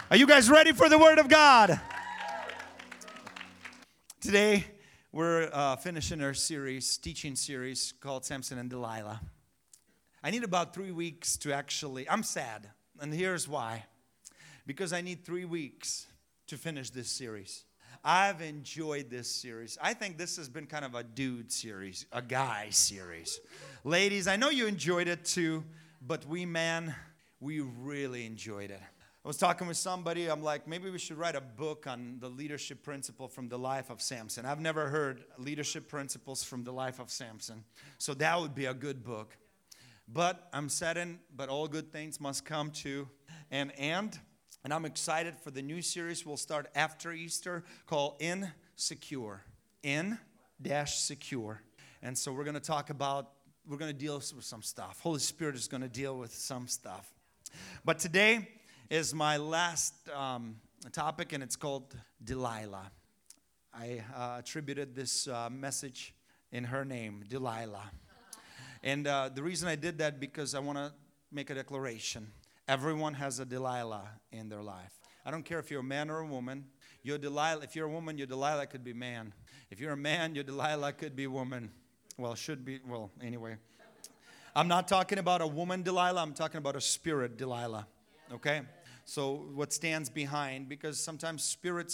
Are you guys ready for the Word of God? Today, we're finishing our teaching series called Samson and Delilah. I need about 3 weeks to I'm sad, and here's why. Because I need 3 weeks to finish this series. I've enjoyed this series. I think this has been kind of a dude series, a guy series. Ladies, I know you enjoyed it too, but we really enjoyed it. I was talking with somebody, I'm like, maybe we should write a book on the leadership principle from the life of Samson. I've never heard leadership principles from the life of Samson. So that would be a good book. But I'm saddened, but all good things must come to an end. And I'm excited for the new series we'll start after Easter called Insecure. In-Secure. And so we're going to deal with some stuff. Holy Spirit is going to deal with some stuff. But today is my last topic, and it's called Delilah. I attributed this message in her name, Delilah. And the reason I did that because I want to make a declaration. Everyone has a Delilah in their life. I don't care if you're a man or a woman. Your Delilah, if you're a woman, your Delilah could be man. If you're a man, your Delilah could be woman. Anyway. I'm not talking about a woman Delilah. I'm talking about a spirit Delilah. Okay? So what stands behind, because spirits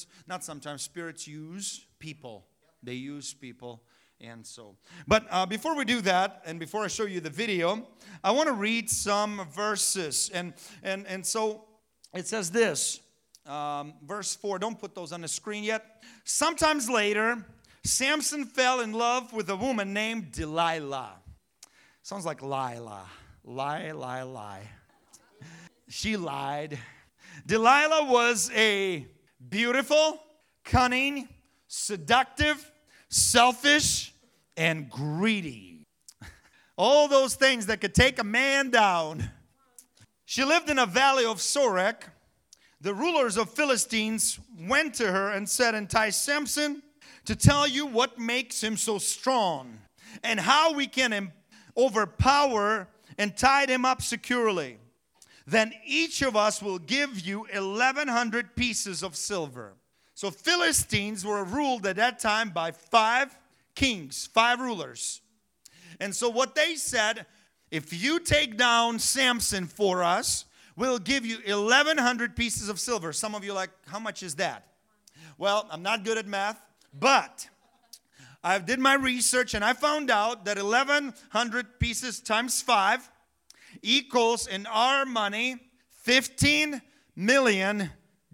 use people. They use people. And so, but before we do that, and before I show you the video, I want to read some verses. And so it says this, verse 4. Don't put those on the screen yet. Sometimes later, Samson fell in love with a woman named Delilah. Sounds like Lila. Lie. She lied. Delilah was a beautiful, cunning, seductive, selfish, and greedy. All those things that could take a man down. She lived in a valley of Sorek. The rulers of Philistines went to her and said, "Entice Samson to tell you what makes him so strong and how we can overpower and tie him up securely. Then each of us will give you 1,100 pieces of silver." So Philistines were ruled at that time by 5 kings, 5 rulers. And so what they said, if you take down Samson for us, we'll give you 1,100 pieces of silver. Some of you are like, how much is that? Well, I'm not good at math, but I did my research and I found out that 1,100 pieces times 5 equals, in our money, $15 million.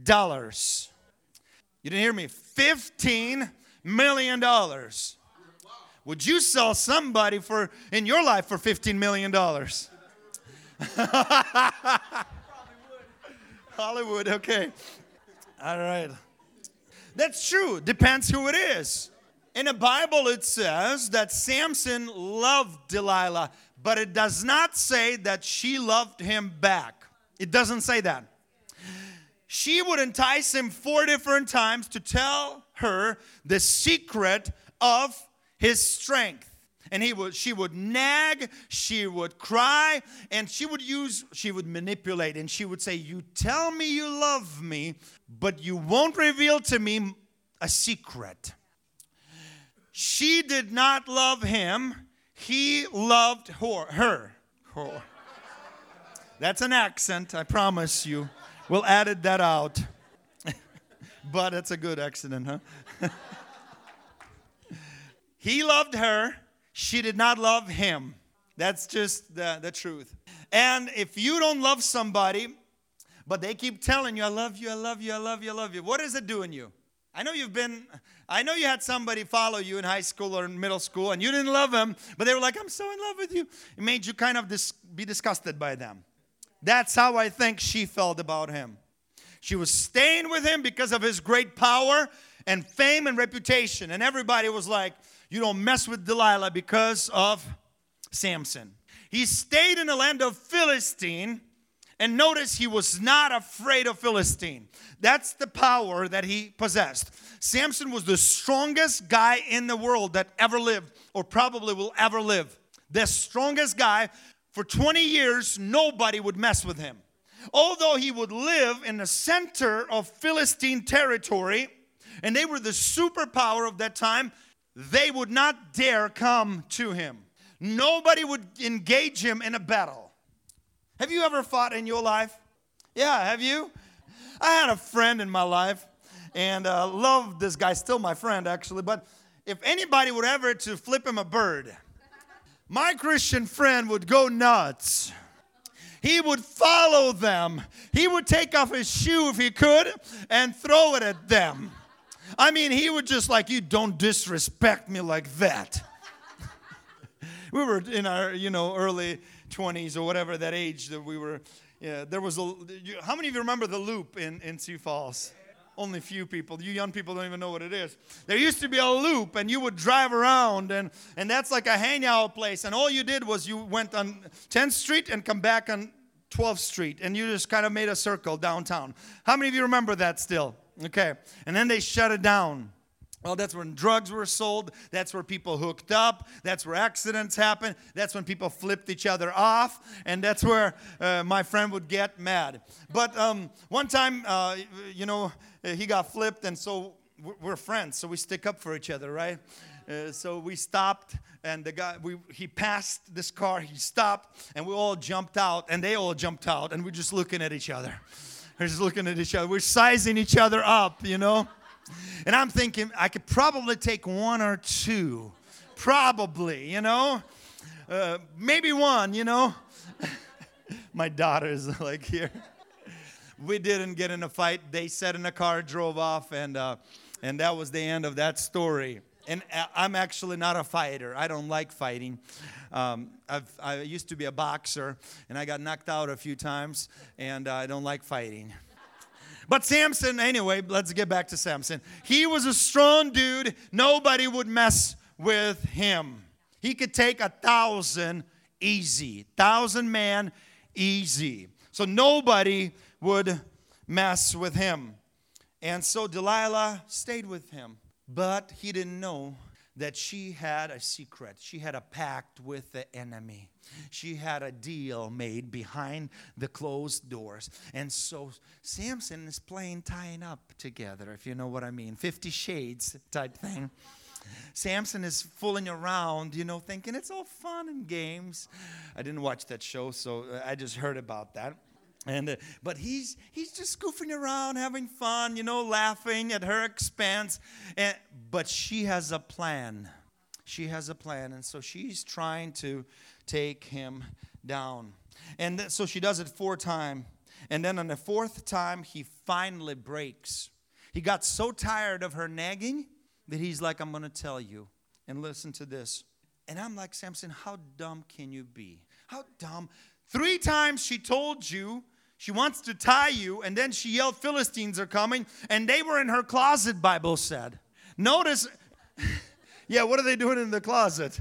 You didn't hear me. $15 million. Would you sell somebody in your life for $15 million? Hollywood, okay. All right. That's true. Depends who it is. In the Bible, it says that Samson loved Delilah, but it does not say that she loved him back. It doesn't say that. She would entice him 4 different times to tell her the secret of his strength. And she would nag, she would cry, and she would manipulate. And she would say, "You tell me you love me, but you won't reveal to me a secret." She did not love him. He loved her. That's an accent, I promise you. We'll edit that out. But it's a good accident, huh? He loved her. She did not love him. That's just the truth. And if you don't love somebody, but they keep telling you, "I love you, I love you, I love you, I love you," what is it doing you? I know you had somebody follow you in high school or in middle school, and you didn't love them, but they were like, "I'm so in love with you." It made you kind of be disgusted by them. That's how I think she felt about him. She was staying with him because of his great power and fame and reputation. And everybody was like, "You don't mess with Delilah because of Samson." He stayed in the land of Philistine. And notice he was not afraid of Philistine. That's the power that he possessed. Samson was the strongest guy in the world that ever lived, or probably will ever live. The strongest guy. For 20 years, nobody would mess with him. although he would live in the center of Philistine territory, and they were the superpower of that time, they would not dare come to him. Nobody would engage him in a battle. Have you ever fought in your life? Yeah, have you? I had a friend in my life, and loved this guy, still my friend actually, but if anybody would ever to flip him a bird, my Christian friend would go nuts. He would follow them. He would take off his shoe if he could and throw it at them. I mean, he would just like, you don't disrespect me like that. We were in our, early 20s or whatever, that age that we were. Yeah, there was how many of you remember the Loop in Sioux Falls? Only few people. You young people don't even know what it is. There used to be a loop, and you would drive around, and that's like a hangout place. And all you did was you went on 10th Street and come back on 12th Street, and you just kind of made a circle downtown. How many of you remember that still? Okay. And then they shut it down. Well, that's when drugs were sold. That's where people hooked up. That's where accidents happened. That's when people flipped each other off. And that's where my friend would get mad. But one time, he got flipped, and so we're friends. So we stick up for each other, right? So we stopped, and the guy, he passed this car. He stopped, and we all jumped out, and they all jumped out, and we're just looking at each other. We're just looking at each other. We're sizing each other up, And I'm thinking, I could probably take one or two. Probably, maybe one, My daughter is like here. We didn't get in a fight. They sat in a car, drove off, and that was the end of that story. And I'm actually not a fighter. I don't like fighting. I used to be a boxer, and I got knocked out a few times, and I don't like fighting. But Samson, anyway, let's get back to Samson. He was a strong dude. Nobody would mess with him. He could take 1,000 easy. 1,000 man easy. So nobody would mess with him. And so Delilah stayed with him. But he didn't know that she had a secret. She had a pact with the enemy. She had a deal made behind the closed doors. And so Samson is playing tying up together, if you know what I mean. 50 Shades type thing. Samson is fooling around, thinking it's all fun and games. I didn't watch that show, so I just heard about that. But he's just goofing around, having fun, laughing at her expense. But she has a plan. She has a plan, and so she's trying to take him down. And so she does it 4 times. And then on the 4th time, he finally breaks. He got so tired of her nagging that he's like, I'm going to tell you. And listen to this. And I'm like, Samson, how dumb can you be? How dumb? 3 times she told you she wants to tie you, and then she yelled, Philistines are coming, and they were in her closet, Bible said. Notice, yeah, what are they doing in the closet?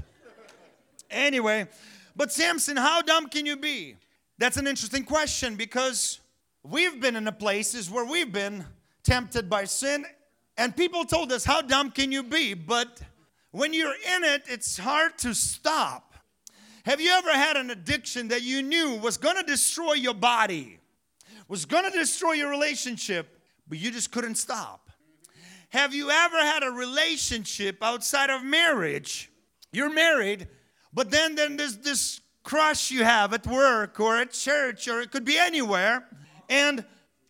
Anyway, but Samson, how dumb can you be? That's an interesting question, because we've been in the places where we've been tempted by sin, and people told us, how dumb can you be? But when you're in it, it's hard to stop. Have you ever had an addiction that you knew was going to destroy your body? Was going to destroy your relationship, but you just couldn't stop? Have you ever had a relationship outside of marriage? You're married, but then there's this crush you have at work or at church, or it could be anywhere, and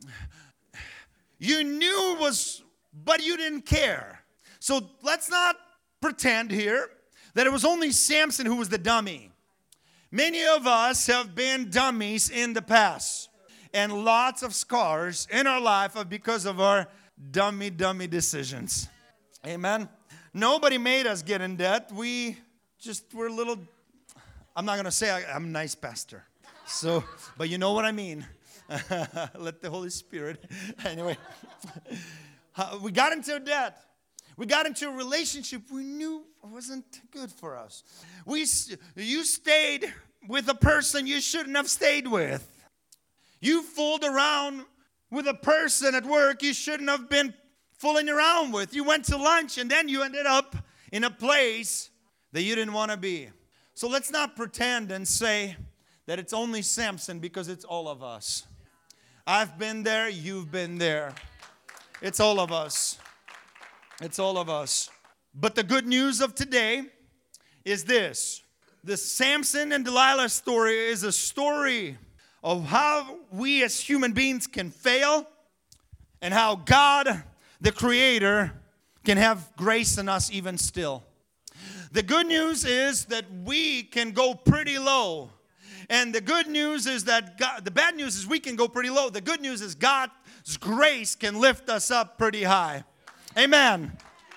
you knew it was, but you didn't care. So let's not pretend here that it was only Samson who was the dummy. Many of us have been dummies in the past. And lots of scars in our life are because of our dummy decisions. Amen? Nobody made us get in debt. We just were a little, I'm not going to say I'm a nice pastor. So, but you know what I mean. Let the Holy Spirit. Anyway, we got into debt. We got into a relationship we knew wasn't good for us. You stayed with a person you shouldn't have stayed with. You fooled around with a person at work you shouldn't have been fooling around with. You went to lunch, and then you ended up in a place that you didn't want to be. So let's not pretend and say that it's only Samson, because it's all of us. I've been there. You've been there. It's all of us. It's all of us. But the good news of today is this. The Samson and Delilah story is a story of how we as human beings can fail and how God, the Creator, can have grace in us even still. The good news is that we can go pretty low. And the good news is that the bad news is we can go pretty low. The good news is God's grace can lift us up pretty high. Amen.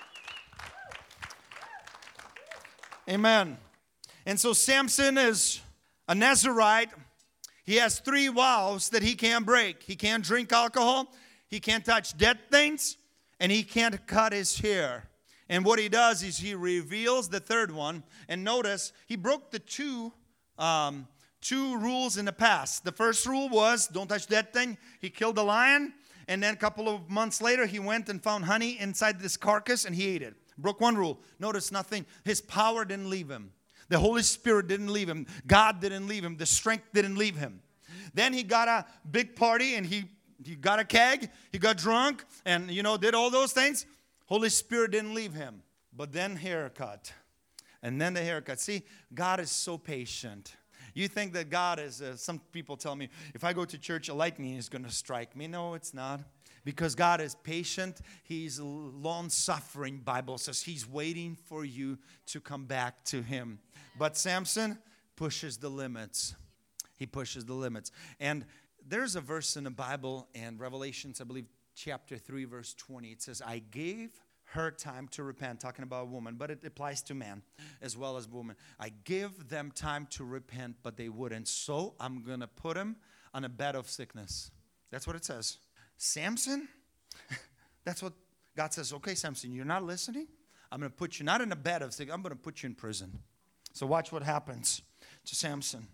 Amen. And so Samson is a Nazirite. He has 3 vows that he can't break. He can't drink alcohol, he can't touch dead things, and he can't cut his hair. And what he does is he reveals the 3rd one. And notice, he broke the two rules in the past. The first rule was, don't touch that thing. He killed a lion. And then a couple of months later, he went and found honey inside this carcass and he ate it. Broke one rule. Notice nothing. His power didn't leave him. The Holy Spirit didn't leave him. God didn't leave him. The strength didn't leave him. Then he got a big party and he got a keg. He got drunk and, did all those things. Holy Spirit didn't leave him. But then haircut. And then the haircut. See, God is so patient. You think that God is, some people tell me, if I go to church, a lightning is going to strike me. No, it's not. Because God is patient. He's long-suffering. Bible says He's waiting for you to come back to Him. But Samson pushes the limits. He pushes the limits. And there's a verse in the Bible in Revelations, I believe, chapter 3, verse 20. It says, I gave her time to repent, talking about a woman, but it applies to man as well as woman. I give them time to repent, but they wouldn't. So I'm going to put them on a bed of sickness. That's what it says. Samson, that's what God says. Okay, Samson, you're not listening? I'm going to put you not in a bed of sickness. I'm going to put you in prison. So watch what happens to Samson.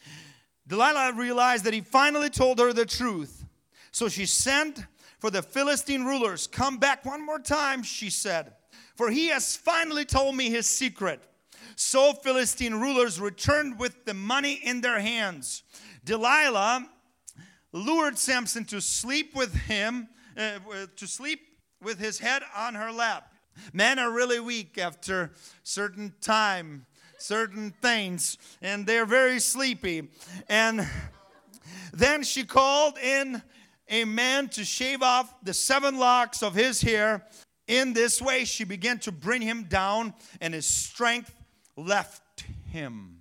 Delilah realized that he finally told her the truth. So she sent for the Philistine rulers. Come back one more time, she said, for he has finally told me his secret. So Philistine rulers returned with the money in their hands. Delilah lured Samson to sleep with him, to sleep with his head on her lap. Men are really weak after certain time, certain things, and they're very sleepy. And then she called in a man to shave off the 7 locks of his hair. In this way, she began to bring him down, and his strength left him.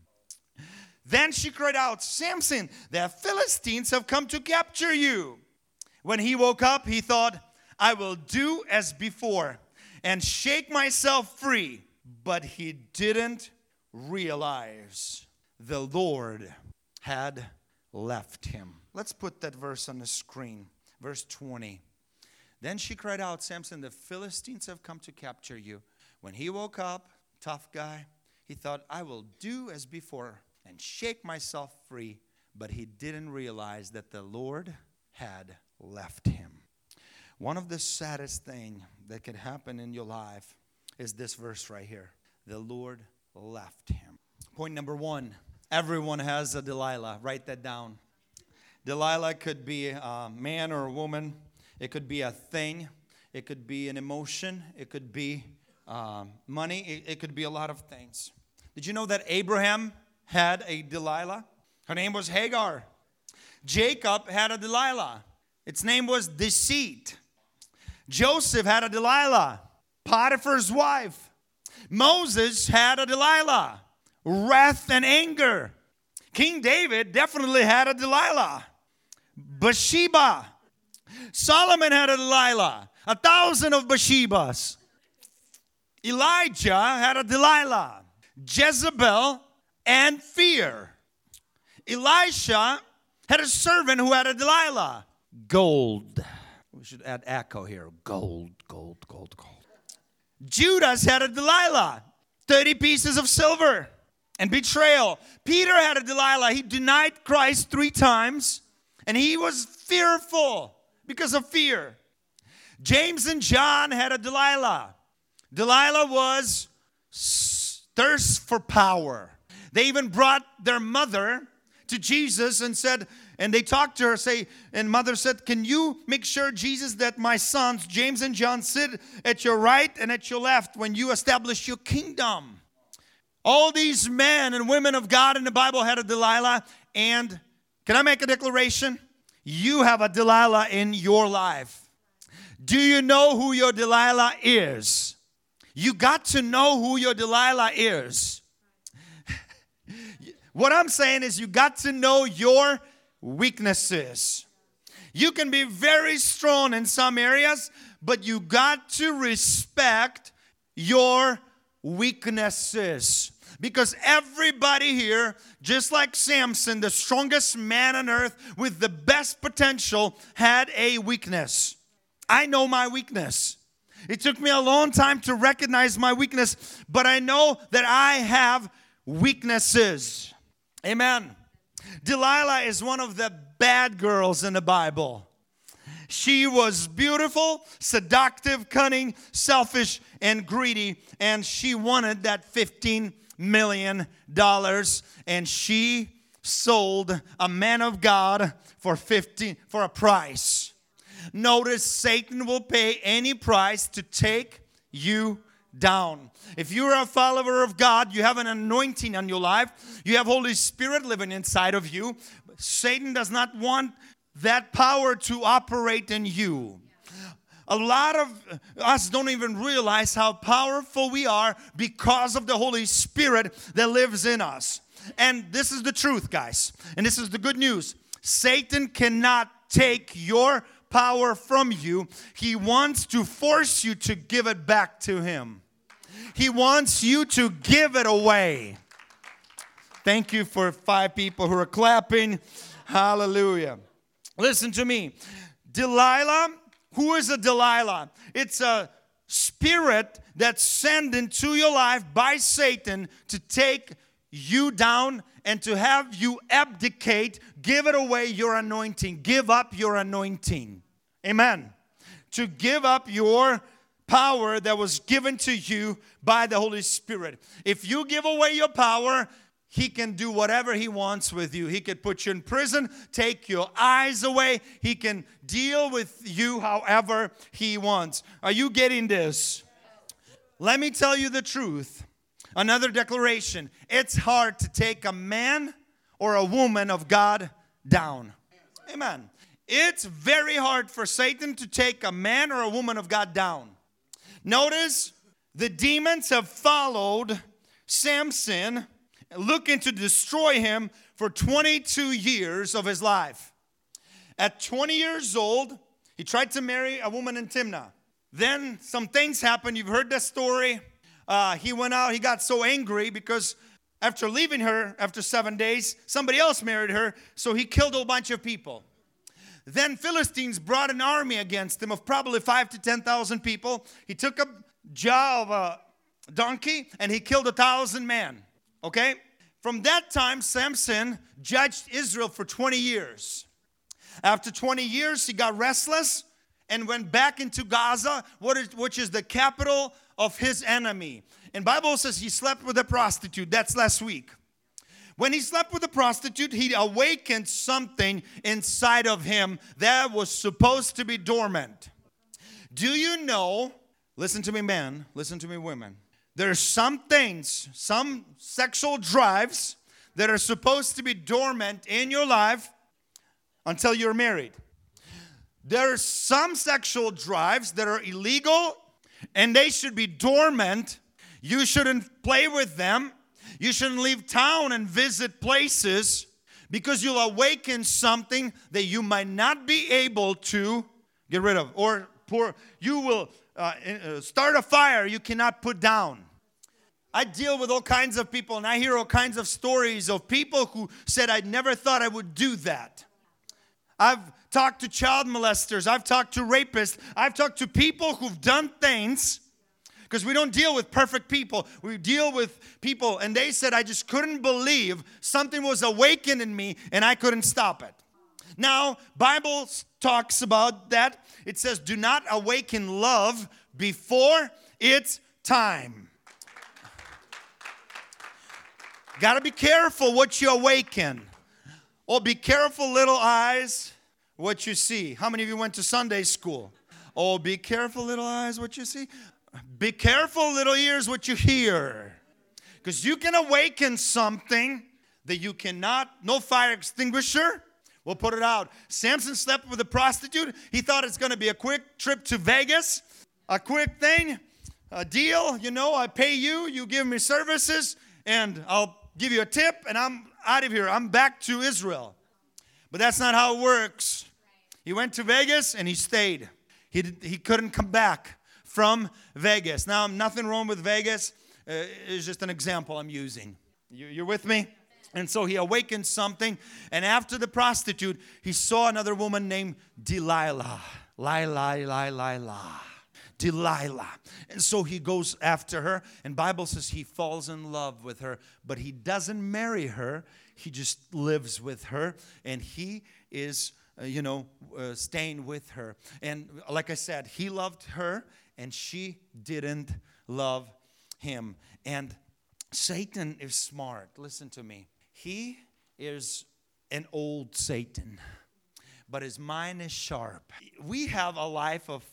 Then she cried out, Samson, the Philistines have come to capture you. When he woke up, he thought, I will do as before and shake myself free. But he didn't realize the Lord had left him. Let's put that verse on the screen. Verse 20. Then she cried out, Samson, the Philistines have come to capture you. When he woke up, tough guy, he thought, I will do as before and shake myself free. But he didn't realize that the Lord had left him. One of the saddest things that could happen in your life is this verse right here. The Lord left him. Point number 1. Everyone has a Delilah. Write that down. Delilah could be a man or a woman. It could be a thing. It could be an emotion. It could be money. It could be a lot of things. Did you know that Abraham had a Delilah? Her name was Hagar. Jacob had a Delilah. Its name was Deceit. Joseph had a Delilah, Potiphar's wife. Moses had a Delilah, wrath and anger. King David definitely had a Delilah, Bathsheba. Solomon had a Delilah, 1,000 of Bathshebas. Elijah had a Delilah, Jezebel and fear. Elisha had a servant who had a Delilah, gold. We should add echo here. Gold, gold, gold, gold. Judas had a Delilah, 30 pieces of silver and betrayal. Peter had a Delilah. He denied Christ 3 times and he was fearful because of fear. James and John had a Delilah. Delilah was thirst for power. They even brought their mother to Jesus and said, And they talked to her, and mother said, can you make sure, Jesus, that my sons, James and John, sit at your right and at your left when you establish your kingdom? All these men and women of God in the Bible had a Delilah. And can I make a declaration? You have a Delilah in your life. Do you know who your Delilah is? You got to know who your Delilah is. What I'm saying is you got to know your weaknesses. You can be very strong in some areas, but you got to respect your weaknesses. Because everybody here, just like Samson, the strongest man on earth with the best potential, had a weakness. I know my weakness. It took me a long time to recognize my weakness, but I know that I have weaknesses. Amen. Delilah is one of the bad girls in the Bible. She was beautiful, seductive, cunning, selfish, and greedy, and she wanted that $15 million, and she sold a man of God for a price. Notice Satan will pay any price to take you down. If you're a follower of God, you have an anointing on your life. You have Holy Spirit living inside of you. Satan does not want that power to operate in you. A lot of us don't even realize how powerful we are because of the Holy Spirit that lives in us. And this is the truth, guys. And this is the good news. Satan cannot take your power from you. He wants to force you to give it back to him. He wants you to give it away. Thank you for 5 people who are clapping. Hallelujah. Listen to me. Delilah, who is a Delilah? It's a spirit that's sent into your life by Satan to take you down and to have you abdicate, give it away, your anointing. Give up your anointing. Amen. To give up your power that was given to you by the Holy Spirit. If you give away your power, he can do whatever he wants with you. He could put you in prison, take your eyes away. He can deal with you however he wants. Are you getting this? Let me tell you the truth. Another declaration. It's hard to take a man or a woman of God down. Amen. It's very hard for Satan to take a man or a woman of God down. Notice the demons have followed Samson, looking to destroy him for 22 years of his life. At 20 years old, he tried to marry a woman in Timnah. Then some things happened. You've heard that story. He went out. He got so angry because after leaving her, after 7 days, somebody else married her. So he killed a whole bunch of people. Then Philistines brought an army against him of probably 5,000 to 10,000 people. He took a jaw of a donkey and he killed 1,000 men. Okay? From that time, Samson judged Israel for 20 years. After 20 years, he got restless and went back into Gaza, which is the capital of his enemy. And Bible says he slept with a prostitute. That's last week. When he slept with a prostitute, he awakened something inside of him that was supposed to be dormant. Do you know, listen to me men, listen to me women, there are some things, some sexual drives that are supposed to be dormant in your life until you're married. There are some sexual drives that are illegal and they should be dormant. You shouldn't play with them. You shouldn't leave town and visit places because you'll awaken something that you might not be able to get rid of. Or you will start a fire you cannot put down. I deal with all kinds of people and I hear all kinds of stories of people who said, I never thought I would do that. I've talked to child molesters. I've talked to rapists. I've talked to people who've done things. Because we don't deal with perfect people. We deal with people, and they said, I just couldn't believe something was awakened in me, and I couldn't stop it. Now, Bible talks about that. It says, do not awaken love before it's time. Got to be careful what you awaken. Oh, be careful, little eyes, what you see. How many of you went to Sunday school? Oh, be careful, little eyes, what you see. Be careful, little ears, what you hear. Because you can awaken something that you cannot, no fire extinguisher will put it out. Samson slept with a prostitute. He thought it's going to be a quick trip to Vegas, a quick thing, a deal. You know, I pay you, you give me services, and I'll give you a tip, and I'm out of here. I'm back to Israel. But that's not how it works. He went to Vegas, and he stayed. He couldn't come back from Vegas. Now, nothing wrong with Vegas. It's just an example I'm using. You're with me? And so he awakened something. And after the prostitute, he saw another woman named Delilah. Delilah. And so he goes after her. And Bible says he falls in love with her. But he doesn't marry her. He just lives with her. And he is, staying with her. And like I said, he loved her. And she didn't love him. And Satan is smart. Listen to me. He is an old Satan, but his mind is sharp. We have a life of,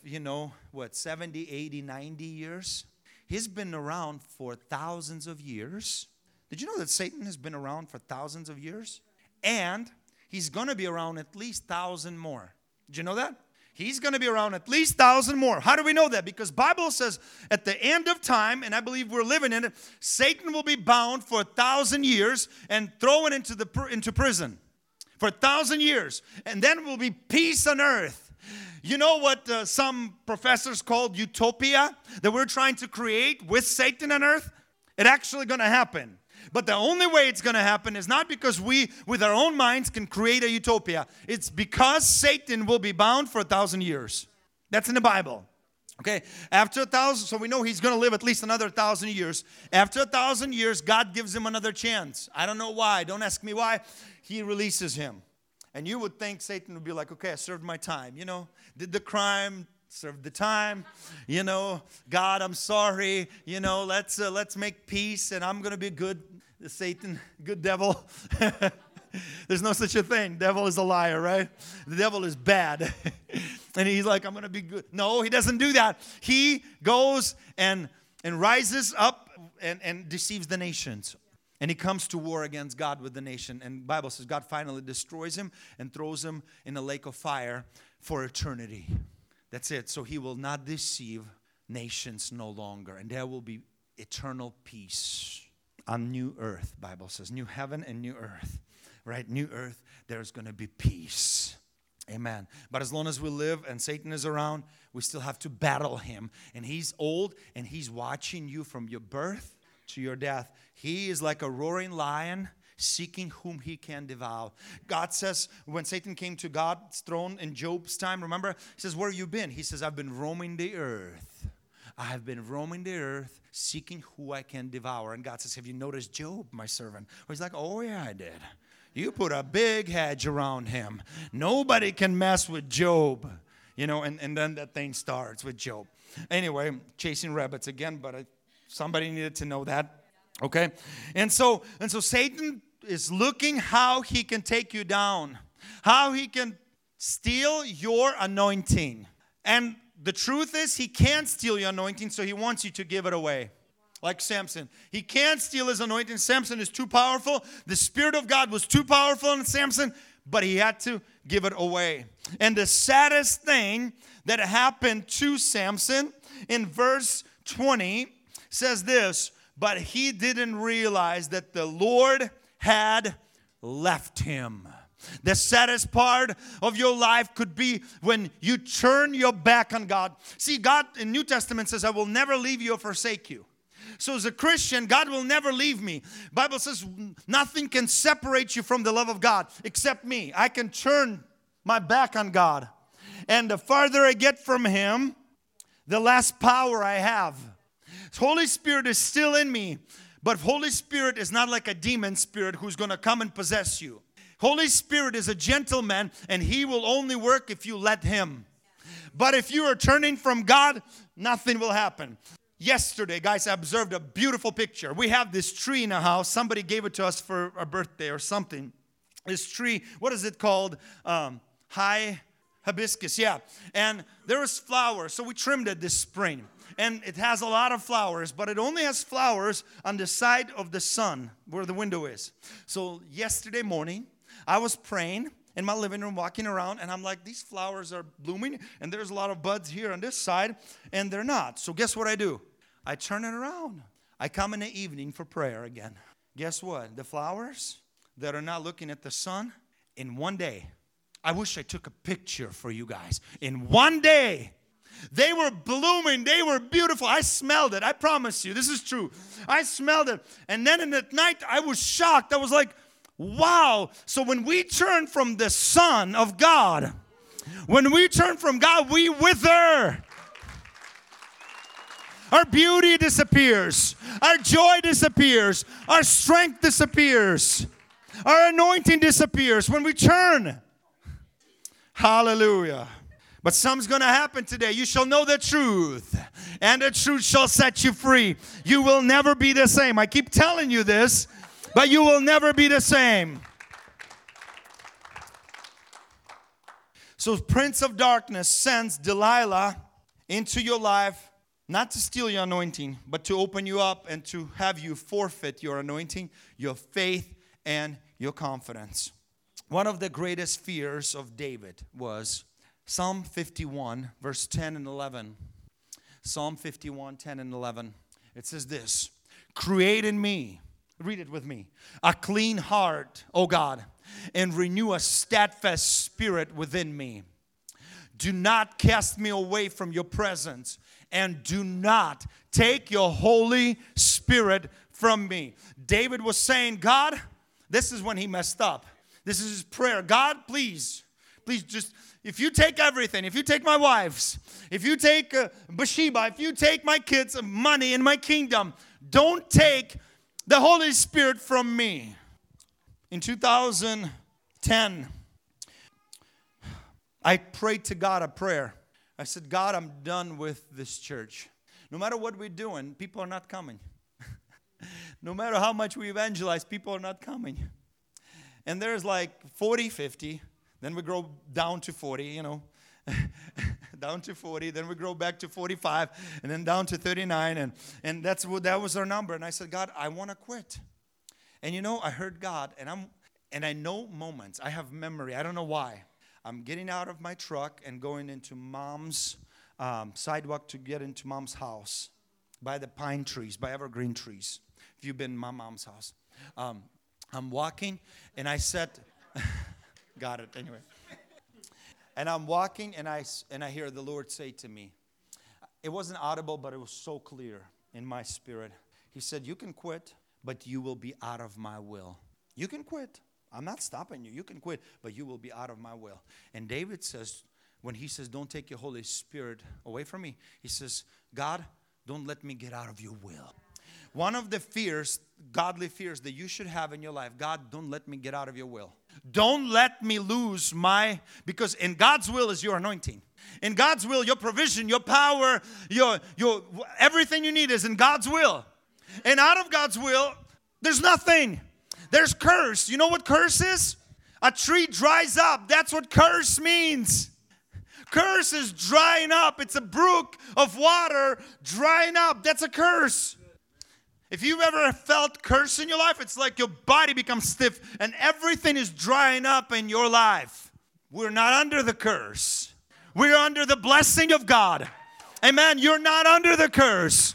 70, 80, 90 years. He's been around for thousands of years. Did you know that Satan has been around for thousands of years? And he's going to be around at least 1,000 more. Did you know that? He's going to be around at least 1,000 more. How do we know that? Because Bible says at the end of time, and I believe we're living in it, Satan will be bound for 1,000 years and thrown into prison for 1,000 years. And then will be peace on earth. You know what some professors called utopia that we're trying to create with Satan on earth? It's actually going to happen. But the only way it's going to happen is not because we, with our own minds, can create a utopia. It's because Satan will be bound for 1,000 years. That's in the Bible. Okay, after 1,000, so we know he's going to live at least another 1,000 years. After 1,000 years, God gives him another chance. I don't know why. Don't ask me why. He releases him. And you would think Satan would be like, okay, I served my time. Did the crime, served the time. God, I'm sorry. Let's make peace, and I'm going to be good. Satan, good devil. There's no such a thing. Devil is a liar, right? The devil is bad. And he's like, I'm going to be good. No, he doesn't do that. He goes and rises up and deceives the nations. And he comes to war against God with the nation. And the Bible says God finally destroys him and throws him in a lake of fire for eternity. That's it. So he will not deceive nations no longer. And there will be eternal peace on new earth. Bible says new heaven and new earth. Right? New earth, there's going to be peace. Amen. But as long as we live and Satan is around, we still have to battle him. And he's old and he's watching you from your birth to your death. He is like a roaring lion seeking whom he can devour. God says when Satan came to God's throne in Job's time, remember? He says, where have you been? He says, I've been roaming the earth. I have been roaming the earth seeking who I can devour. And God says, have you noticed Job, my servant? Or he's like, oh yeah, I did. You put a big hedge around him. Nobody can mess with Job. And then that thing starts with Job. Anyway, chasing rabbits again, but somebody needed to know that. Okay? And so Satan is looking how he can take you down. How he can steal your anointing. And the truth is, he can't steal your anointing, so he wants you to give it away. Like Samson. He can't steal his anointing. Samson is too powerful. The Spirit of God was too powerful in Samson, but he had to give it away. And the saddest thing that happened to Samson in verse 20 says this, but he didn't realize that the Lord had left him. The saddest part of your life could be when you turn your back on God. See, God in New Testament says, I will never leave you or forsake you. So as a Christian, God will never leave me. Bible says nothing can separate you from the love of God except me. I can turn my back on God. And the farther I get from Him, the less power I have. Holy Spirit is still in me. But Holy Spirit is not like a demon spirit who's going to come and possess you. Holy Spirit is a gentleman, and He will only work if you let Him. But if you are turning from God, nothing will happen. Yesterday, guys, I observed a beautiful picture. We have this tree in our house. Somebody gave it to us for a birthday or something. this tree. What is it called? High hibiscus, yeah. And there was flowers, so we trimmed it this spring. And it has a lot of flowers, but it only has flowers on the side of the sun where the window is. So yesterday morning, I was praying in my living room, walking around, and I'm like, these flowers are blooming, and there's a lot of buds here on this side, and they're not. So guess what I do? I turn it around. I come in the evening for prayer again. Guess what? The flowers that are not looking at the sun, in one day, I wish I took a picture for you guys. In one day, they were blooming. They were beautiful. I smelled it. I promise you. This is true. I smelled it. And then in the night, I was shocked. I was like, wow. So when we turn from the Son of God, when we turn from God, we wither. Our beauty disappears. Our joy disappears. Our strength disappears. Our anointing disappears when we turn. Hallelujah. But something's going to happen today. You shall know the truth, and the truth shall set you free. You will never be the same. I keep telling you this, but you will never be the same. So Prince of Darkness sends Delilah into your life, not to steal your anointing, but to open you up and to have you forfeit your anointing, your faith, and your confidence. One of the greatest fears of David was Psalm 51, verse 10 and 11. Psalm 51, 10 and 11. It says this, create in me, read it with me, a clean heart, O God, and renew a steadfast spirit within me. Do not cast me away from your presence, and do not take your Holy Spirit from me. David was saying, God, this is when he messed up. This is his prayer. God, please just, if you take everything, if you take my wives, if you take Bathsheba, if you take my kids' money in my kingdom, don't take the Holy Spirit from me. In 2010, I prayed to God a prayer. I said, God, I'm done with this church. No matter what we're doing, people are not coming. No matter how much we evangelize, people are not coming. And there's like 40, 50. Then we grow down to 40, down to 40. Then we grow back to 45. And then down to 39. And that was our number. And I said, God, I want to quit. And I heard God. And I know moments. I have memory. I don't know why. I'm getting out of my truck and going into Mom's sidewalk to get into Mom's house. By the pine trees, by evergreen trees. If you've been in my mom's house. I'm walking, and I said, got it anyway. And I'm walking, and I hear the Lord say to me, it wasn't audible, but it was so clear in my spirit. He said, you can quit, but you will be out of my will. You can quit. I'm not stopping you. You can quit, but you will be out of my will. And David says, when he says, don't take your Holy Spirit away from me, he says, God, don't let me get out of your will. One of the fears, godly fears that you should have in your life, God, don't let me get out of your will. Don't let me lose because in God's will is your anointing. In God's will, your provision, your power, your everything you need is in God's will. And out of God's will, there's nothing. There's curse. You know what curse is? A tree dries up. That's what curse means. Curse is drying up. It's a brook of water drying up. That's a curse. If you've ever felt curse in your life, it's like your body becomes stiff and everything is drying up in your life. We're not under the curse. We're under the blessing of God. Amen. You're not under the curse.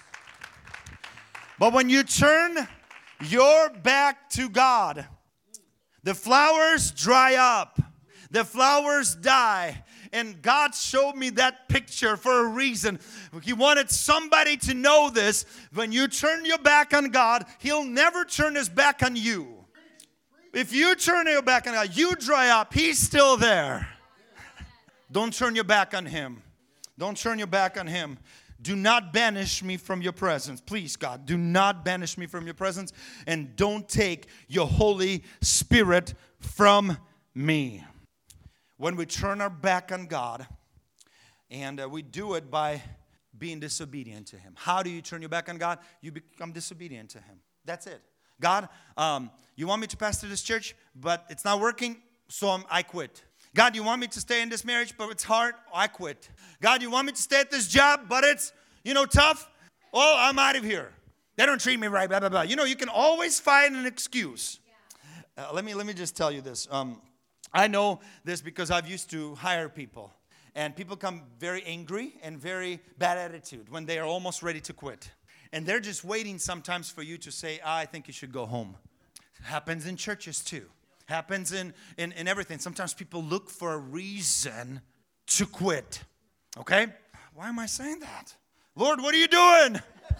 But when you turn your back to God, the flowers dry up. The flowers die. And God showed me that picture for a reason. He wanted somebody to know this. When you turn your back on God, He'll never turn His back on you. If you turn your back on God, you dry up. He's still there. Don't turn your back on Him. Don't turn your back on Him. Do not banish me from your presence. Please, God, do not banish me from your presence. And don't take your Holy Spirit from me. When we turn our back on God, and we do it by being disobedient to Him. How do you turn your back on God? You become disobedient to Him. That's it. God, you want me to pastor this church, but it's not working, so I quit. God, you want me to stay in this marriage, but it's hard, I quit. God, you want me to stay at this job, but it's, tough? Oh, I'm out of here. They don't treat me right, blah, blah, blah. You can always find an excuse. Let me just tell you this. I know this because I've used to hire people. And people come very angry and very bad attitude when they are almost ready to quit. And they're just waiting sometimes for you to say, I think you should go home. Happens in churches too. Happens in everything. Sometimes people look for a reason to quit. Okay? Why am I saying that? Lord, what are you doing?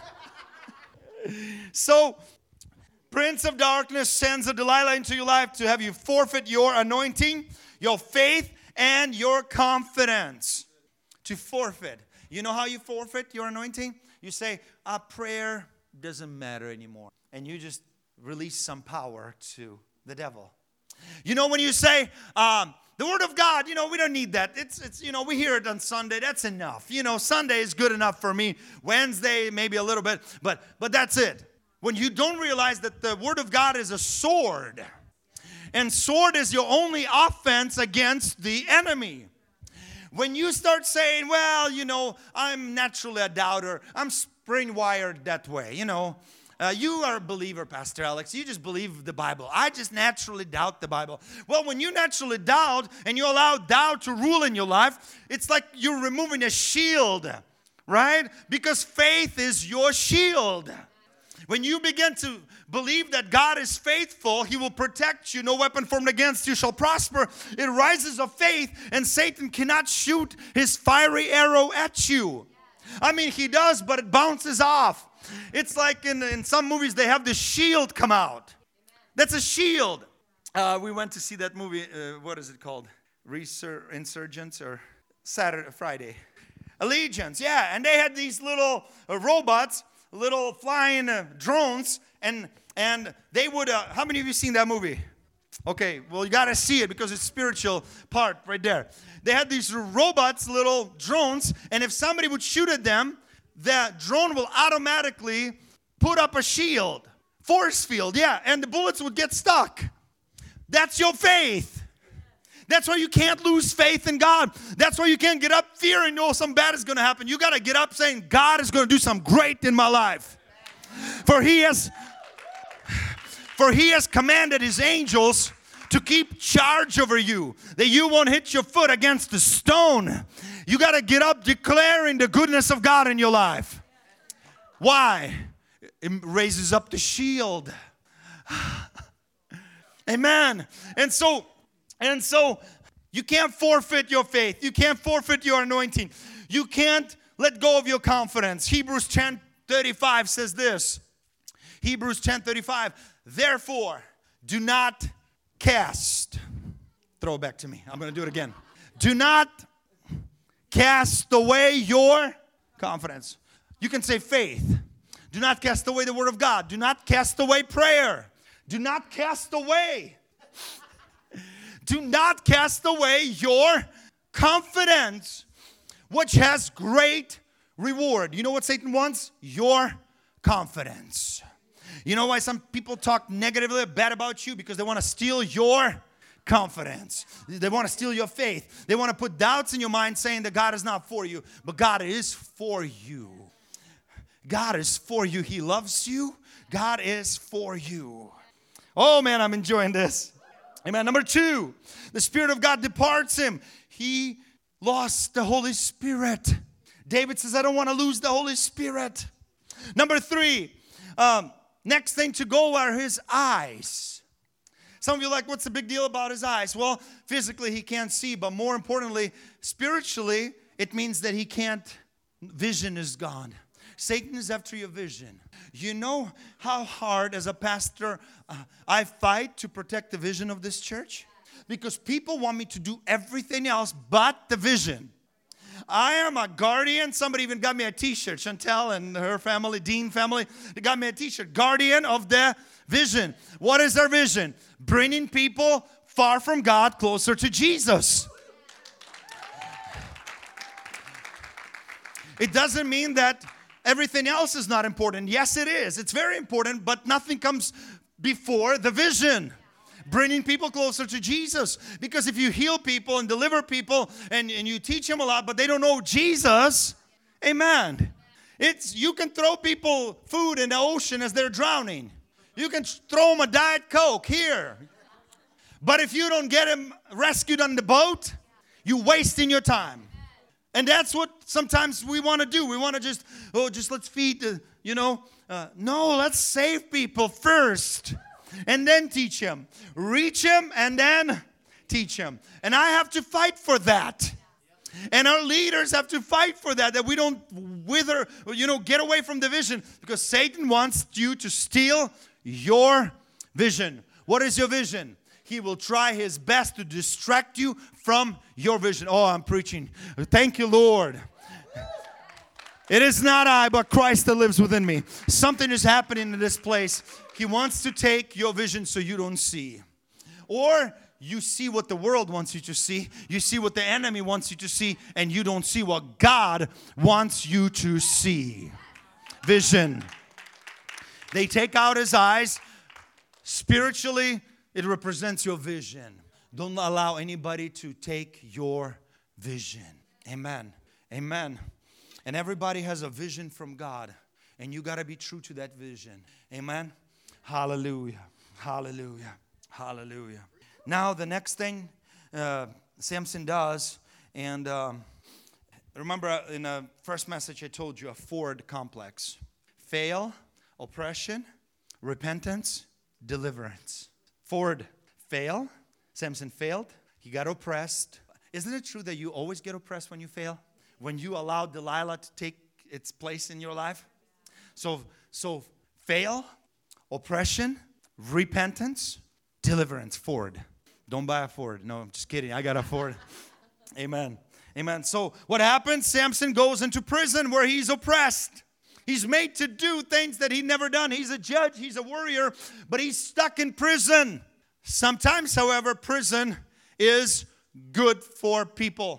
So, Prince of Darkness sends a Delilah into your life to have you forfeit your anointing, your faith, and your confidence. To forfeit. You know how you forfeit your anointing? You say, prayer doesn't matter anymore. And you just release some power to the devil. When you say, the Word of God, we don't need that. It's we hear it on Sunday. That's enough. Sunday is good enough for me. Wednesday, maybe a little bit. But that's it. When you don't realize that the Word of God is a sword. And sword is your only offense against the enemy. When you start saying, well, I'm naturally a doubter. I'm spring-wired that way, you are a believer, Pastor Alex. You just believe the Bible. I just naturally doubt the Bible. Well, when you naturally doubt and you allow doubt to rule in your life, it's like you're removing a shield, right? Because faith is your shield. When you begin to believe that God is faithful, He will protect you. No weapon formed against you shall prosper. It rises of faith, and Satan cannot shoot his fiery arrow at you. I mean, he does, but it bounces off. It's like in some movies, they have the shield come out. That's a shield. We went to see that movie, what is it called? Insurgents or Friday. Allegiance, yeah. And they had these little robots, little flying drones, and they would, how many of you seen that movie? Okay, well, you got to see it because it's spiritual part right there. They had these robots, little drones, and if somebody would shoot at them, the drone will automatically put up a shield, force field, yeah, and the bullets would get stuck. That's your faith. That's why you can't lose faith in God. That's why you can't get up fearing, something bad is going to happen. You got to get up saying, God is going to do something great in my life. For He has commanded His angels to keep charge over you, that you won't hit your foot against the stone. You got to get up declaring the goodness of God in your life. Why? It raises up the shield. Amen. And so you can't forfeit your faith. You can't forfeit your anointing. You can't let go of your confidence. Hebrews 10:35 says this. Hebrews 10:35. Therefore, do not cast. Throw it back to me. I'm going to do it again. Do not cast away your confidence. You can say faith. Do not cast away the Word of God. Do not cast away prayer. Do not cast away. Do not cast away your confidence, which has great reward. You know what Satan wants? Your confidence. You know why some people talk negatively, bad about you? Because they want to steal your confidence. They want to steal your faith. They want to put doubts in your mind saying that God is not for you. But God is for you. God is for you. He loves you. God is for you. Oh man, I'm enjoying this. Amen. Number 2, the Spirit of God departs him. He lost the Holy Spirit. David says, I don't want to lose the Holy Spirit. Number 3, next thing to go are his eyes. Some of you are like, what's the big deal about his eyes? Well, physically he can't see, but more importantly, spiritually, it means that he can't, vision is gone. Satan is after your vision. You know how hard as a pastor I fight to protect the vision of this church? Because people want me to do everything else but the vision. I am a guardian. Somebody even got me a t-shirt. Chantel and her family, Dean family, they got me a t-shirt. Guardian of the vision. What is our vision? Bringing people far from God closer to Jesus. It doesn't mean that everything else is not important. Yes, it is. It's very important, but nothing comes before the vision. Bringing people closer to Jesus. Because if you heal people and deliver people and you teach them a lot, but they don't know Jesus, amen. You can throw people food in the ocean as they're drowning. You can throw them a Diet Coke here. But if you don't get them rescued on the boat, you're wasting your time. And that's what sometimes we want to do. We want to just let's feed the, no, let's save people first. And then teach them. Reach them and then teach them. And I have to fight for that. And our leaders have to fight for that we don't wither, get away from the vision. Because Satan wants you to steal your vision. What is your vision? He will try his best to distract you from your vision. Oh, I'm preaching. Thank you, Lord. It is not I, but Christ that lives within me. Something is happening in this place. He wants to take your vision so you don't see. Or you see what the world wants you to see. You see what the enemy wants you to see. And you don't see what God wants you to see. Vision. They take out his eyes. Spiritually, it represents your vision. Don't allow anybody to take your vision. Amen. Amen. And everybody has a vision from God. And you got to be true to that vision. Amen. Hallelujah. Hallelujah. Hallelujah. Now the next thing Samson does. And remember in the first message I told you a Ford complex. Fail, oppression, repentance, deliverance. Ford, fail. Samson failed. He got oppressed. Isn't it true that you always get oppressed when you fail? When you allow Delilah to take its place in your life? So fail, oppression, repentance, deliverance. Ford. Don't buy a Ford. No, I'm just kidding. I got a Ford. Amen. Amen. So what happens? Samson goes into prison where he's oppressed. He's made to do things that he'd never done. He's a judge. He's a warrior. But he's stuck in prison. Sometimes, however, prison is good for people.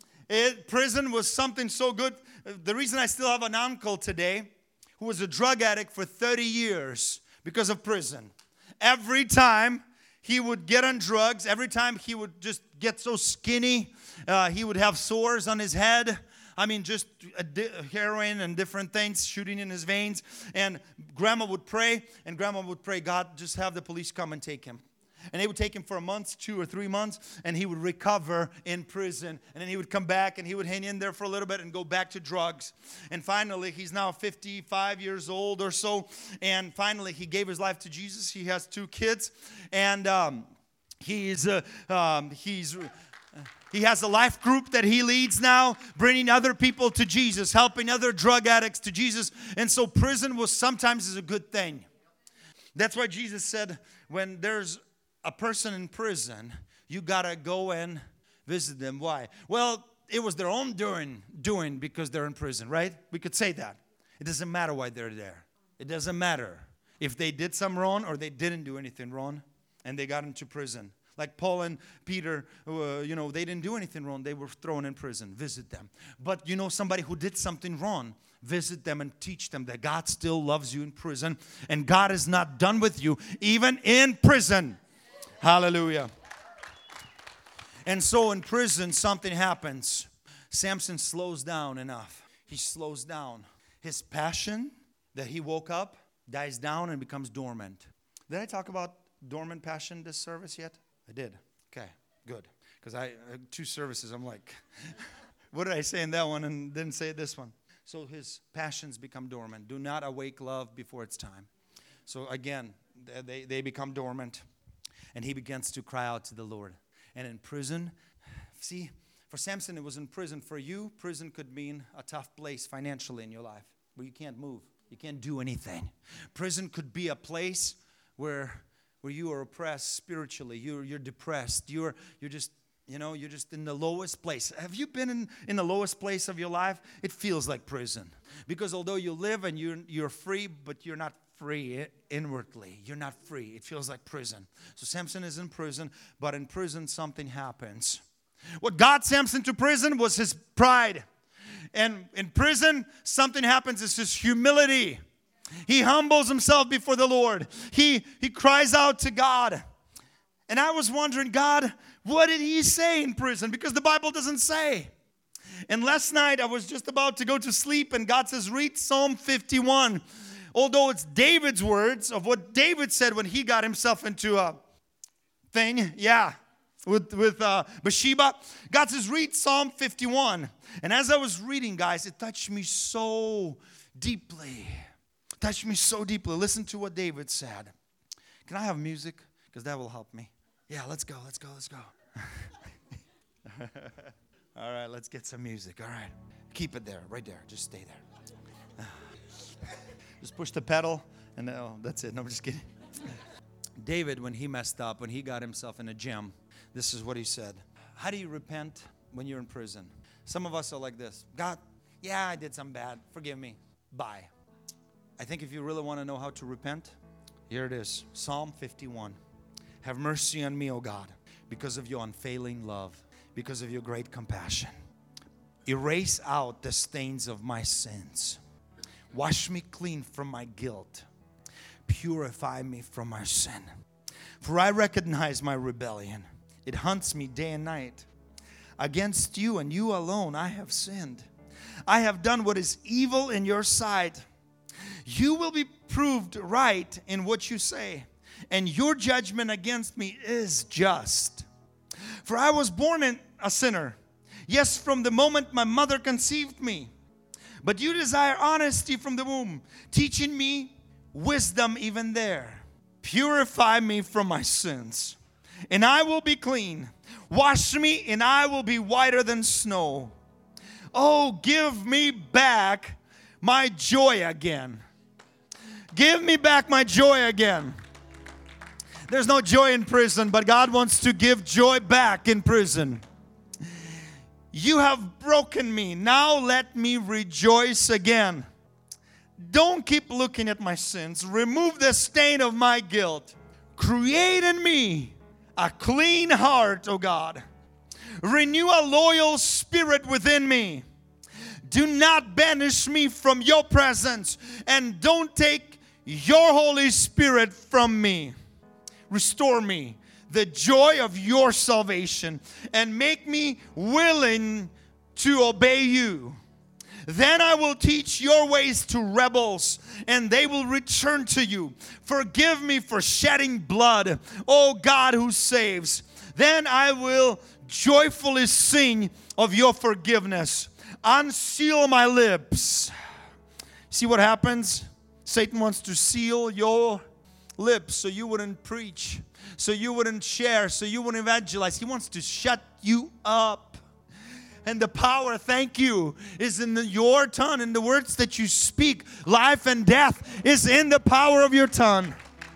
Prison was something so good. The reason I still have an uncle today who was a drug addict for 30 years because of prison. Every time he would get on drugs, every time he would just get so skinny, he would have sores on his head. I mean, just heroin and different things shooting in his veins. And Grandma would pray, God, just have the police come and take him. And they would take him for a month, 2 or 3 months, and he would recover in prison. And then he would come back, and he would hang in there for a little bit and go back to drugs. And finally, he's now 55 years old or so. And finally, he gave his life to Jesus. He has 2 kids. And he has a life group that he leads now, bringing other people to Jesus, helping other drug addicts to Jesus. And so prison was sometimes is a good thing. That's why Jesus said, when there's a person in prison, you got to go and visit them. Why? Well, it was their own doing because they're in prison, right? We could say that. It doesn't matter why they're there. It doesn't matter if they did some wrong or they didn't do anything wrong and they got into prison. Like Paul and Peter, they didn't do anything wrong. They were thrown in prison. Visit them. But somebody who did something wrong, visit them and teach them that God still loves you in prison. And God is not done with you, even in prison. Hallelujah. And so in prison, something happens. Samson slows down enough. He slows down. His passion that he woke up dies down and becomes dormant. Did I talk about dormant passion this service yet? I did. Okay, good. Because I 2 services, I'm like, what did I say in that one and didn't say this one? So his passions become dormant. Do not awake love before it's time. So again, they become dormant. And he begins to cry out to the Lord. And in prison, see, for Samson, it was in prison. For you, prison could mean a tough place financially in your life where you can't move. You can't do anything. Prison could be a place where you are oppressed spiritually. You're depressed. You're just in the lowest place. Have you been in the lowest place of your life? It feels like prison. Because although you live and you're free, but you're not free inwardly. You're not free. It feels like prison. So Samson is in prison, but in prison something happens. What got Samson to prison was his pride. And in prison, something happens. It's his humility. He humbles himself before the Lord. He cries out to God. And I was wondering, God, what did he say in prison? Because the Bible doesn't say. And last night I was just about to go to sleep and God says, read Psalm 51. Although it's David's words of what David said when he got himself into a thing. Yeah. With Bathsheba. God says, read Psalm 51. And as I was reading, guys, it touched me so deeply. Touched me so deeply. Listen to what David said. Can I have music? Because that will help me. Yeah, let's go. All right, let's get some music. All right. Keep it there, right there. Just stay there. Just push the pedal, and that's it. No, I'm just kidding. David, when he messed up, when he got himself in a jam, this is what he said. How do you repent when you're in prison? Some of us are like this. God, yeah, I did something bad. Forgive me. Bye. I think if you really want to know how to repent, here it is. Psalm 51. Have mercy on me, O God, because of your unfailing love, because of your great compassion. Erase out the stains of my sins. Wash me clean from my guilt. Purify me from my sin. For I recognize my rebellion. It hunts me day and night. Against you and you alone I have sinned. I have done what is evil in your sight. You will be proved right in what you say, and your judgment against me is just. For I was born a sinner. Yes, from the moment my mother conceived me. But you desire honesty from the womb, teaching me wisdom even there. Purify me from my sins, and I will be clean. Wash me, and I will be whiter than snow. Oh, give me back my joy again. Give me back my joy again. There's no joy in prison, but God wants to give joy back in prison. You have broken me. Now let me rejoice again. Don't keep looking at my sins. Remove the stain of my guilt. Create in me a clean heart, O God. Renew a loyal spirit within me. Do not banish me from your presence, and don't take your Holy Spirit from me. Restore me the joy of your salvation, and make me willing to obey you. Then I will teach your ways to rebels, and they will return to you. Forgive me for shedding blood, O God who saves. Then I will joyfully sing of your forgiveness. Unseal my lips. See what happens? Satan wants to seal your lips so you wouldn't preach, so you wouldn't share, so you wouldn't evangelize. He wants to shut you up. And the power, thank you, is in your tongue, in the words that you speak. Life and death is in the power of your tongue.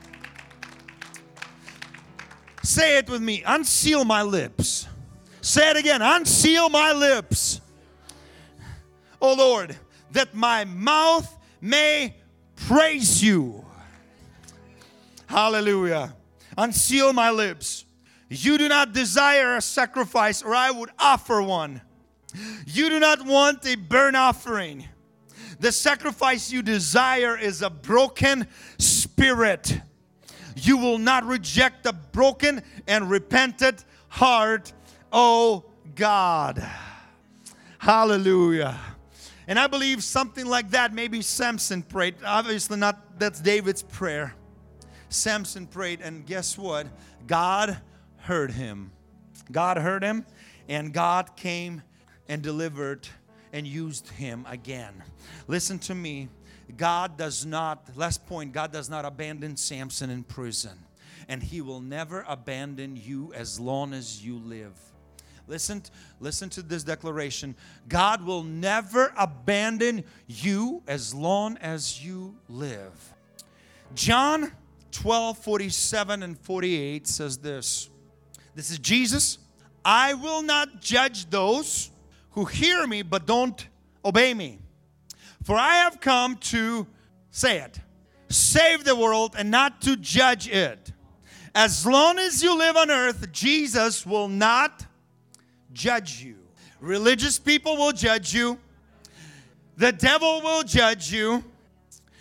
Say it with me. Unseal my lips. Say it again. Unseal my lips. Oh Lord, that my mouth may praise you. Hallelujah. Unseal my lips. You do not desire a sacrifice, or I would offer one. You do not want a burnt offering. The sacrifice you desire is a broken spirit. You will not reject a broken and repentant heart, oh God. Hallelujah. And I believe something like that maybe Samson prayed. Obviously not, that's David's prayer. Samson prayed, and guess what? God heard him. God heard him, and God came and delivered and used him again. Listen to me. God does not, last point, God does not abandon Samson in prison. And he will never abandon you as long as you live. Listen to this declaration. God will never abandon you as long as you live. John 12:47 and 48 says this. This is Jesus. I will not judge those who hear me but don't obey me. For I have come to, say it, save the world and not to judge it. As long as you live on earth, Jesus will not judge you. Religious people will judge you. The devil will judge you.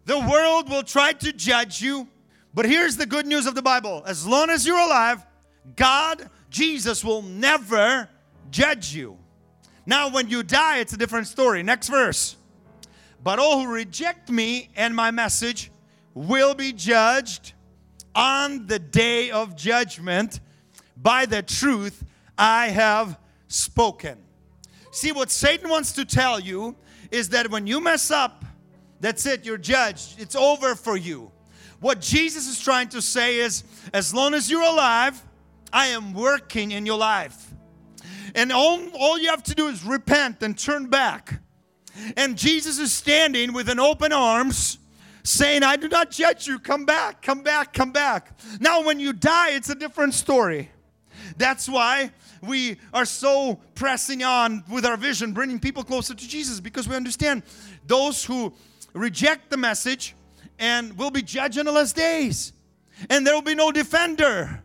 The world will try to judge you. But here's the good news of the Bible. As long as you're alive, God, Jesus, will never judge you. Now, when you die, it's a different story. Next verse. But all who reject me and my message will be judged on the day of judgment by the truth I have spoken. See, what Satan wants to tell you is that when you mess up, that's it, you're judged. It's over for you. What Jesus is trying to say is, as long as you're alive, I am working in your life. And all you have to do is repent and turn back. And Jesus is standing with an open arms, saying, I do not judge you. Come back, come back, come back. Now, when you die, it's a different story. That's why we are so pressing on with our vision, bringing people closer to Jesus, because we understand those who reject the message and will be judged in the last days. And there will be no defender.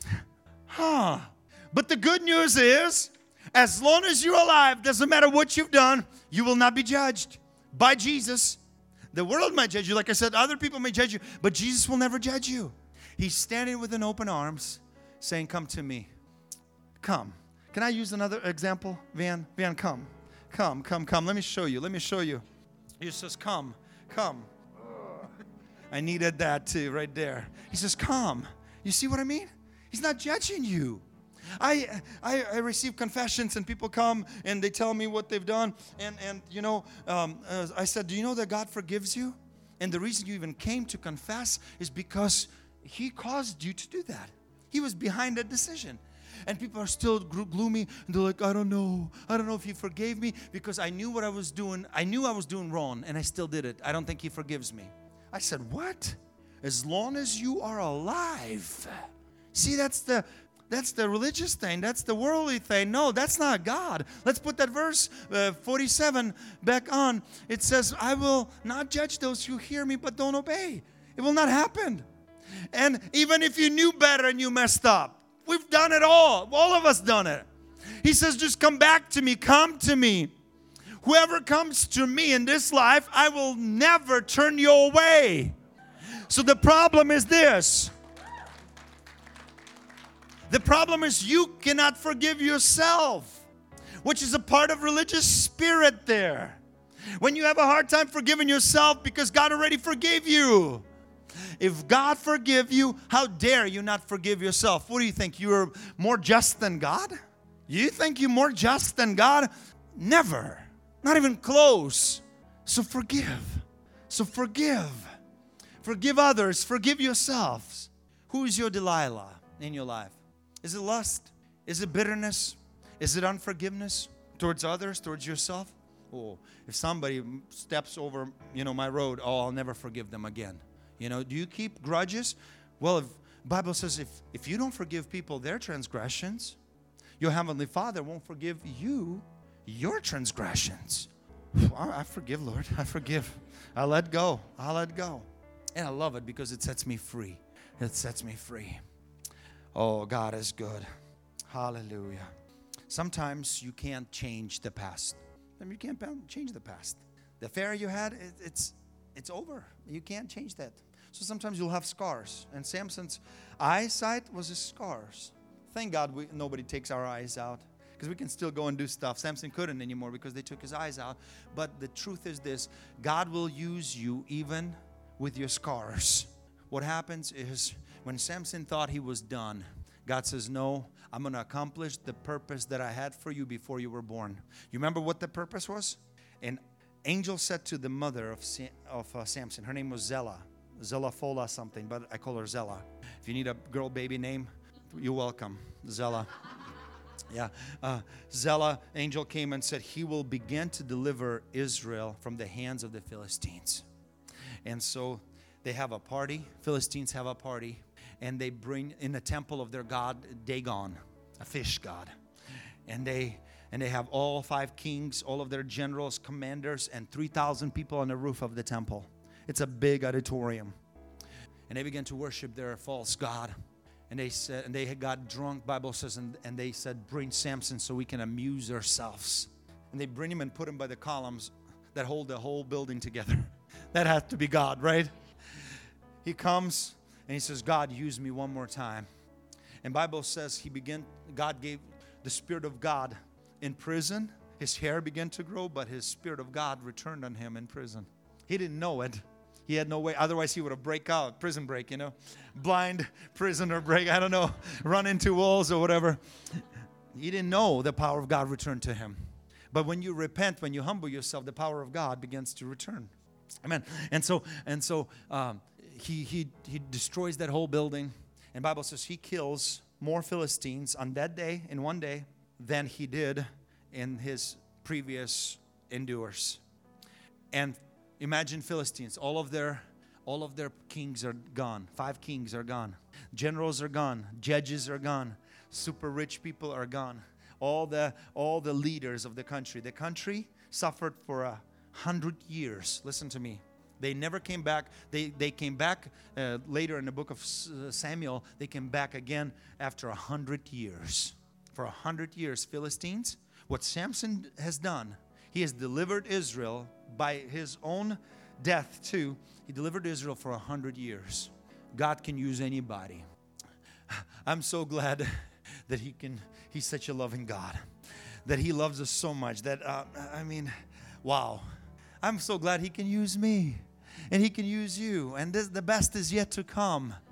But the good news is, as long as you're alive, doesn't matter what you've done, you will not be judged by Jesus. The world might judge you. Like I said, other people may judge you, but Jesus will never judge you. He's standing with an open arms, saying, come to me. Come. Can I use another example? Van, come. Come. Let me show you. He says, come. I needed that too, right there. He says, come. You see what I mean? He's not judging you. I receive confessions and people come and they tell me what they've done. And you know, I said, do you know that God forgives you? And the reason you even came to confess is because He caused you to do that. He was behind that decision. And people are still gloomy, and they're like, I don't know if He forgave me, because I knew what I was doing. I knew I was doing wrong, and I still did it. I don't think He forgives me. I said, what? As long as you are alive. See, that's the religious thing. That's the worldly thing. No, that's not God. Let's put that verse 47 back on. It says, I will not judge those who hear me but don't obey. It will not happen. And even if you knew better and you messed up, we've done it all. All of us done it. He says, just come back to me. Come to me. Whoever comes to me in this life, I will never turn you away. So the problem is this. The problem is you cannot forgive yourself, which is a part of religious spirit there. When you have a hard time forgiving yourself because God already forgave you. If God forgive you, how dare you not forgive yourself? What do you think? You're more just than God? You think you're more just than God? Never. Not even close. So forgive. Forgive others. Forgive yourselves. Who is your Delilah in your life? Is it lust? Is it bitterness? Is it unforgiveness towards others, towards yourself? Oh, if somebody steps over, my road, I'll never forgive them again. Do you keep grudges? Well, the Bible says if you don't forgive people their transgressions, your Heavenly Father won't forgive you your transgressions. I forgive, Lord. I forgive. I let go. And I love it because it sets me free. Oh, God is good. Hallelujah. Sometimes you can't change the past. You can't change the past. The affair you had, it's over. You can't change that. So sometimes you'll have scars. And Samson's eyesight was his scars. Thank God nobody takes our eyes out, because we can still go and do stuff. Samson couldn't anymore because they took his eyes out. But the truth is this: God will use you even with your scars. What happens is when Samson thought he was done, God says, no, I'm going to accomplish the purpose that I had for you before you were born. You remember what the purpose was? An angel said to the mother of Samson, her name was Zella Fola something, but I call her Zella. If you need a girl baby name, you're welcome, Zella. Yeah, Zella, angel came and said, he will begin to deliver Israel from the hands of the Philistines. And so they have a party. Philistines have a party. And they bring in the temple of their god, Dagon, a fish god. And they have all 5 kings, all of their generals, commanders, and 3,000 people on the roof of the temple. It's a big auditorium. And they began to worship their false god. And they had got drunk, Bible says, and they said, bring Samson so we can amuse ourselves. And they bring him and put him by the columns that hold the whole building together. That had to be God, right? He comes and he says, God, use me one more time. And Bible says God gave the Spirit of God in prison. His hair began to grow, but his Spirit of God returned on him in prison. He didn't know it. He had no way. Otherwise, he would have prison break, blind prisoner break, I don't know, run into walls or whatever. He didn't know the power of God returned to him. But when you repent, when you humble yourself, the power of God begins to return. Amen. And so he destroys that whole building. And Bible says he kills more Philistines on that day, in one day, than he did in his previous endures. And imagine Philistines, all of their kings are gone. 5 kings are gone. Generals are gone. Judges are gone. Super rich people are gone. All the leaders of the country. The country suffered for 100 years. Listen to me. They never came back. They came back later in the book of Samuel. They came back again after 100 years. For 100 years, Philistines, what Samson has done, he has delivered Israel by his own death too. He delivered Israel for 100 years. God can use anybody. I'm so glad that he's such a loving God, that he loves us so much that, wow. I'm so glad he can use me and he can use you. And the best is yet to come.